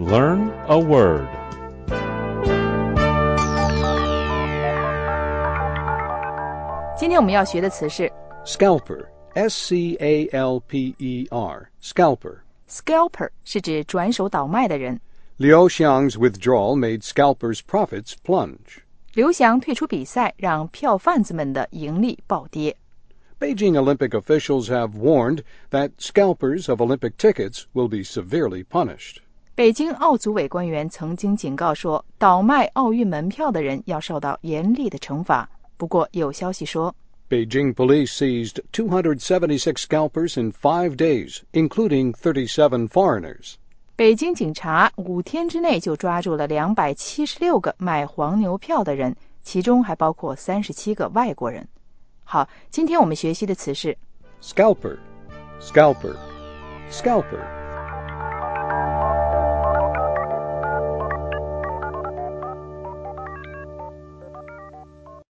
Learn a word. 今天我们要学的词是 Scalper, S-C-A-L-P-E-R, scalper. Scalper 是指转手倒卖的人。 Liu Xiang's withdrawal made scalpers' profits plunge. 刘翔退出比赛，让票贩子们的盈利暴跌。 Beijing Olympic officials have warned that scalpers of Olympic tickets will be severely punished. 北京奥组委官员曾经警告说，倒卖奥运门票的人要受到严厉的惩罚。不过有消息说 Beijing police seized 276 scalpers in 5 days, including 37 foreigners. 北京警察5天之内就抓住了276个卖黄牛票的人，其中还包括37个外国人。好，今天我们学习的词是 Scalper, scalper, scalper.